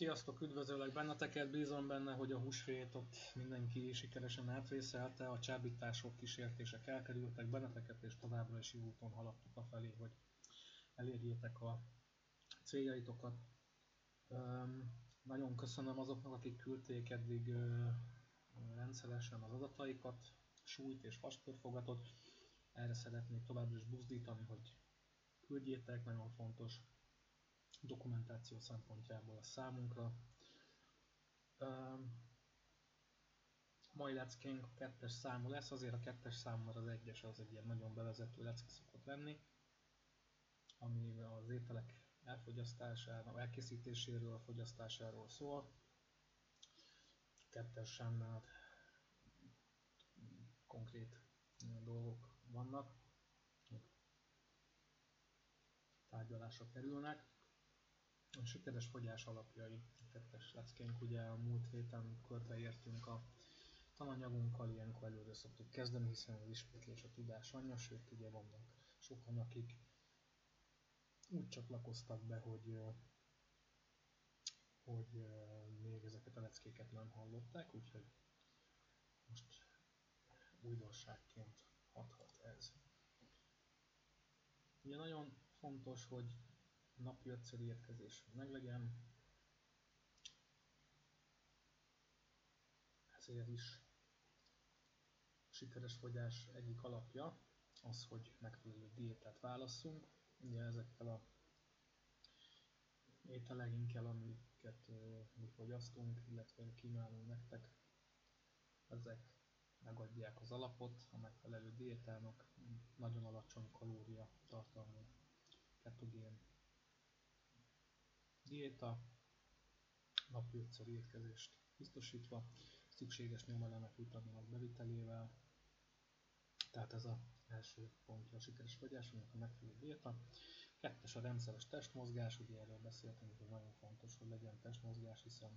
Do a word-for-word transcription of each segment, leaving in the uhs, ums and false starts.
Sziasztok, üdvözöllek benneteket, bízom benne, hogy a húsvétot mindenki sikeresen átvészelte, a csábítások, kísértések elkerültek benneteket, és továbbra is jó úton haladtok afelé, hogy elérjétek a céljaitokat. Um, nagyon köszönöm azoknak, akik küldték eddig uh, rendszeresen az adataikat, súlyt és vaskörfogatot. Erre szeretnék továbbra is buzdítani, hogy küldjétek, nagyon fontos dokumentáció szempontjából a számunkra. Um, mai leckénk a kettes számú lesz, azért a kettes szám, mert az egyes az egy ilyen nagyon bevezető lecke szokott lenni, ami az ételek elfogyasztásáról, elkészítéséről, fogyasztásáról szól. Kettes sámnál konkrét dolgok vannak, tárgyalásra kerülnek. A sikeres fogyás alapjai, a kettes leckénk, ugye a múlt héten körbe értünk a tananyagunkkal, ilyenkor előre szoktuk kezdeni, hiszen az ismétlés a tudás anyja, sőt ugye vannak sokan, akik úgy csatlakoztak be, hogy, hogy még ezeket a leckéket nem hallották, úgyhogy most újdonságként hathat ez. Ugye nagyon fontos, hogy napi ötször étkezés meglegyen, ezért is a sikeres fogyás egyik alapja az, hogy megfelelő diétát válasszunk. Ugye ezekkel a ételeinkkel, amiket mi fogyasztunk, illetve kínálunk nektek, ezek megadják az alapot a megfelelő diétának, nagyon alacsony kalória tartalmú ketogén diéta, napi ötször étkezést biztosítva, szükséges nyomelemek, vitaminok bevitelével. Tehát ez az első pontja a sikeres fogyásunknak, a megfelelő diéta. Kettes a rendszeres testmozgás, ugye erről beszéltünk, hogy nagyon fontos, hogy legyen testmozgás, hiszen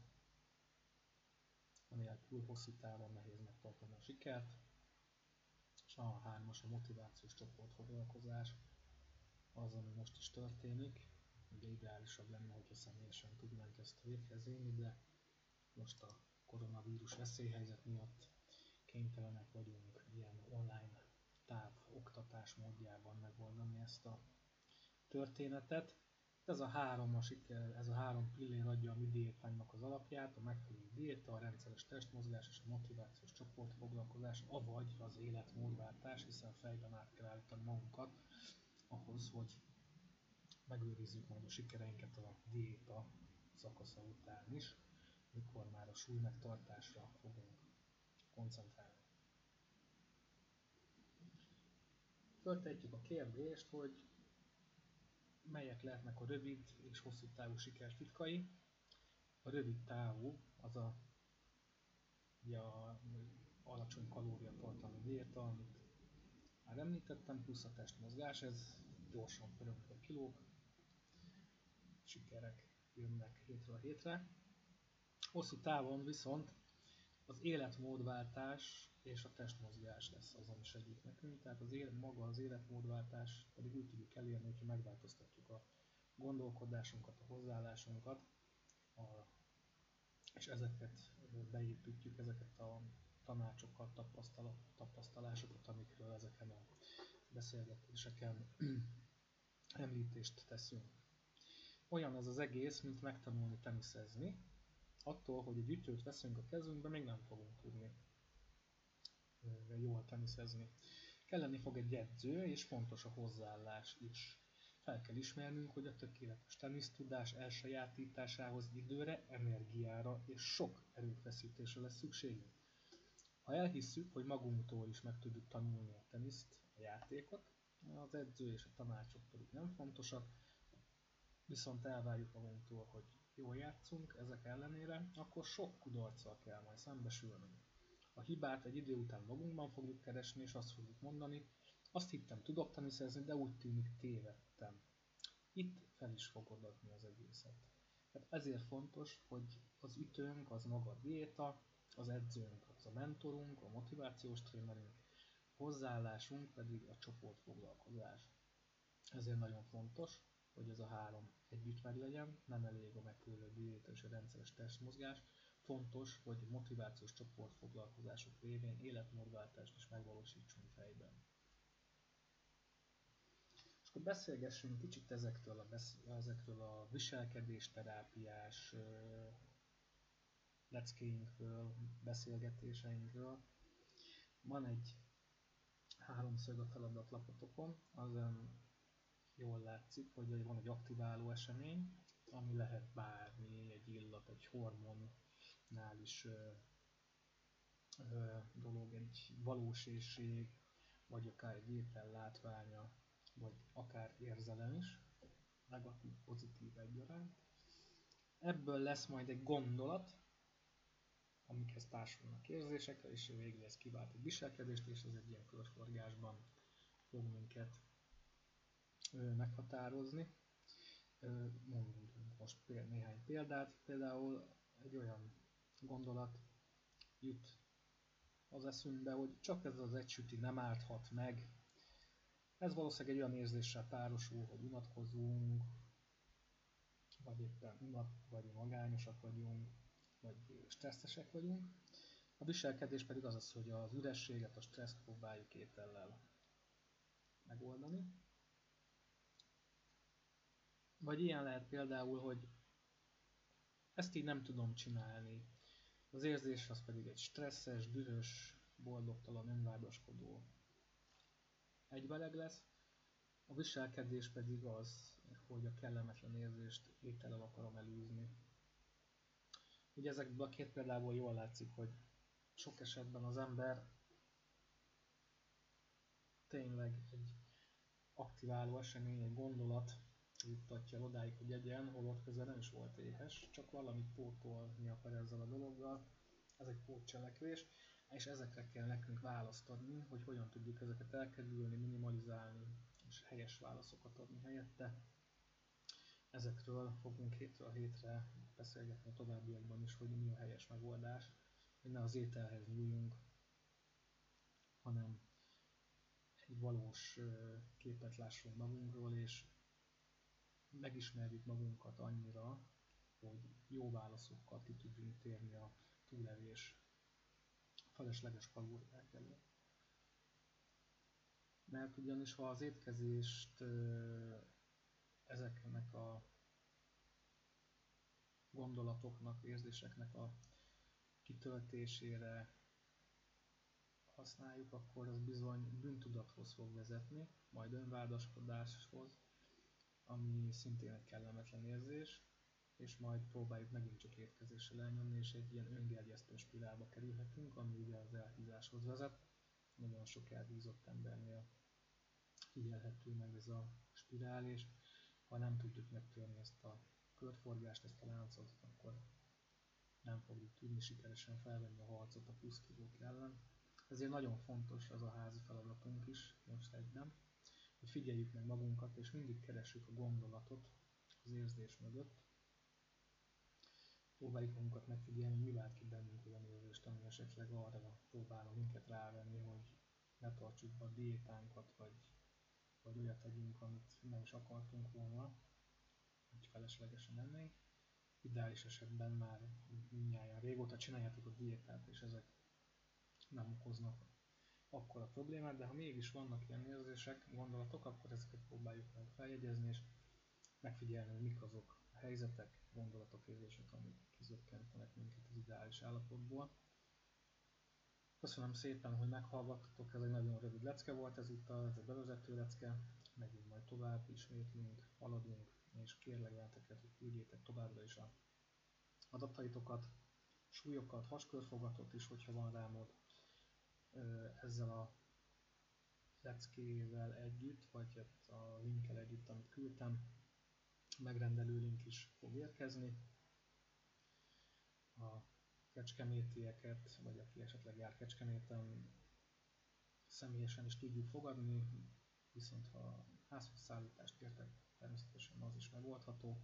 anélkül hosszú távon nehéz megtartani a sikert. És a hármas a motivációs csoportfoglalkozás, az, ami most is történik. Ugye ideálisabb lenne, hogyha személyesen tudnánk ezt véghez vinni, de most a koronavírus veszélyhelyzet miatt kénytelenek vagyunk ilyen online távoktatás módjában megoldani ezt a történetet. Ez a három, a siker, ez a három pillér adja a mi diétánknak az alapját, a megfelelő diéta, a rendszeres testmozgás és a motivációs csoportfoglalkozás, avagy az életmódváltás, hiszen fejben át kell állítani magunkat ahhoz, hogy megőrizzük majd a sikereinket a diéta szakasza után is, mikor már a súly megtartásra fogunk koncentrálni. Föltehetjük a kérdést, hogy melyek lehetnek a rövid és hosszú távú siker titkai. A rövid távú az a, a alacsony kalóriatartalmú diéta, amit már említettem, plusz a testmozgás, ez gyorsan pörögnek a kilók, sikerek jönnek hétről hétre. Hosszú távon viszont az életmódváltás és a testmozgás lesz az, ami segít nekünk. Tehát az élet, maga az életmódváltás pedig úgy tudjuk elérni, hogyha megváltoztatjuk a gondolkodásunkat, a hozzáállásunkat, a, és ezeket beépítjük, ezeket a tanácsokat, tapasztalásokat, amikről ezeken a beszélgetéseken említést teszünk. Olyan ez az egész, mint megtanulni teniszezni. Attól, hogy egy ütőt veszünk a kezünkbe, még nem fogunk tudni jól teniszezni. Kelleni fog egy edző, és fontos a hozzáállás is. Fel kell ismernünk, hogy a tökéletes tenisztudás elsajátításához időre, energiára és sok erőfeszítésre lesz szükségünk. Ha elhisszük, hogy magunktól is meg tudjuk tanulni a teniszt, a játékot, az edző és a tanácsok pedig nem fontosak, viszont elvárjuk magunktól, hogy jól játszunk ezek ellenére, akkor sok kudarccal kell majd szembesülnünk. A hibát egy idő után magunkban fogjuk keresni, és azt fogjuk mondani, azt hittem tudok teniszezni, de úgy tűnik tévedtem. Itt fel is fogod adni az egészet. Tehát ezért fontos, hogy az ütőnk az maga a diéta, az edzőnk az a mentorunk, a motivációs trénerünk, hozzáállásunk pedig a csoportfoglalkozás. Ezért nagyon fontos, hogy ez a három együtt meg legyen, nem elég a megfelelő diéta és a rendszeres testmozgás, fontos, hogy motivációs csoportfoglalkozások révén életmódváltást is megvalósítsunk fejben. És akkor beszélgessünk kicsit ezektől a, besz- ezekről a viselkedésterápiás uh, leckéinkről, beszélgetéseinkről. Van egy háromszög a feladatlapotokon, azon jól látszik, hogy van egy aktiváló esemény, ami lehet bármi, egy illat, egy hormonnál is ö, ö, dolog, egy valós érség, vagy akár egy étel látványa, vagy akár érzelem is, negatív, pozitív egyaránt. Ebből lesz majd egy gondolat, amikhez társulnak érzések, és végül ez kivált egy viselkedést, és ez egy ilyen körforgásban fog minket ö, meghatározni. Ö, mondunk most péld, néhány példát, például egy olyan gondolat jut az eszünkbe, hogy csak ez az egy süti nem árthat meg. Ez valószínűleg egy olyan érzéssel párosul, hogy unatkozunk, vagy éppen unat, vagy magányosak vagyunk, vagy stresszesek vagyunk. A viselkedés pedig az az, hogy az ürességet, a stresszt próbáljuk étellel megoldani. Vagy ilyen lehet például, hogy ezt így nem tudom csinálni. Az érzés az pedig egy stresszes, dühös, boldogtalan, önvádaskodó egybeleg lesz. A viselkedés pedig az, hogy a kellemetlen érzést étellel akarom elűzni. Ugye ezekből a két példából jól látszik, hogy sok esetben az ember tényleg egy aktiváló esemény, egy gondolat juttatja odáig, hogy egyen, holott közben nem is volt éhes, csak valamit pótolni akar ezzel a dologgal. Ez egy pótcselekvés, és ezekre kell nekünk választ adni, hogy hogyan tudjuk ezeket elkerülni, minimalizálni, és helyes válaszokat adni helyette. Ezekről fogunk hétről hétre beszélgetni a továbbiakban is, hogy mi a helyes megoldás, hogy ne az ételhez nyúljunk, hanem egy valós képet lássunk magunkról, és megismerjük magunkat annyira, hogy jó válaszokkal ki tudjunk térni a túlevés felesleges kalóriák elől. Mert ugyanis ha az étkezést ezeknek a gondolatoknak, érzéseknek a kitöltésére használjuk, akkor az bizony bűntudathoz fog vezetni, majd önvádaskodáshoz, ami szintén egy kellemetlen érzés, és majd próbáljuk megint csak étkezéssel elnyomni, és egy ilyen öngerjesztő spirálba kerülhetünk, ami ugye az elhízáshoz vezet. Nagyon sok elhízott embernél figyelhető meg ez a spirál, és ha nem tudjuk megtörni ezt a körforgást, ezt a láncot, akkor nem fogjuk tudni sikeresen felvenni a harcot a plusz kilók ellen. Ezért nagyon fontos az a házi feladatunk is most egyben, hogy figyeljük meg magunkat, és mindig keressük a gondolatot az érzés mögött. Próbáljuk magunkat megfigyelni, mi vált ki bennünk olyan érzést, ami esetleg arra próbálna minket rávenni, hogy ne tartsuk be a diétánkat, vagy, vagy olyat tegyünk, amit nem is akartunk volna, hogy feleslegesen ennénk. Ideális esetben már mindnyáján régóta csináljátok a diétát, és ezek nem okoznak akkora problémát, de ha mégis vannak ilyen érzések, gondolatok, akkor ezeket próbáljuk meg feljegyezni, és megfigyelni, hogy mik azok a helyzetek, gondolatok, érzések, amik kizökkentenek minket az ideális állapotból. Köszönöm szépen, hogy meghallgattatok, ez egy nagyon rövid lecke volt, ez itt a, ez a bevezető lecke, megyünk majd tovább, ismétlünk, haladunk, és kérlek benneteket, hogy küldjétek továbbra is a adataitokat, súlyokat, haskörfogatot is, hogyha van rá mód, ezzel a leckével együtt, vagy a linkkel együtt, amit küldtem. Megrendelő link is fog érkezni. A kecskemétieket, vagy aki esetleg jár Kecskeméten, személyesen is tudjuk fogadni, viszont ha házhoz szállítást kértek, természetesen az is megoldható.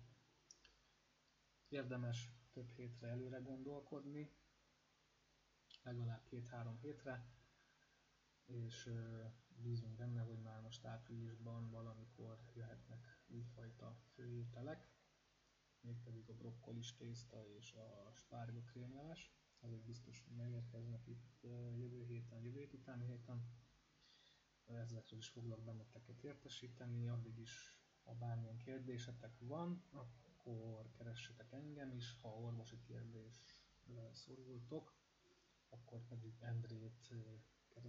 Érdemes több hétre előre gondolkodni, legalább két-három hétre, és bízunk benne, hogy már most áprilisban valamikor jöhetnek újfajta főételek. mégpedig a brokkolis tészta és a spárga krémleves. Ezek biztos megérkeznek itt jövő héten, jövő hét utáni héten. Ezekről is foglak benneteket értesíteni, addig is, ha bármilyen kérdésetek van, akkor keressetek engem is, ha orvosi kérdésre szorultok, akkor pedig Endrét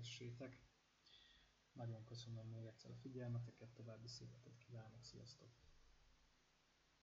keressétek. Nagyon köszönöm még egyszer a figyelmeteket, további szép hetet kívánok, sziasztok!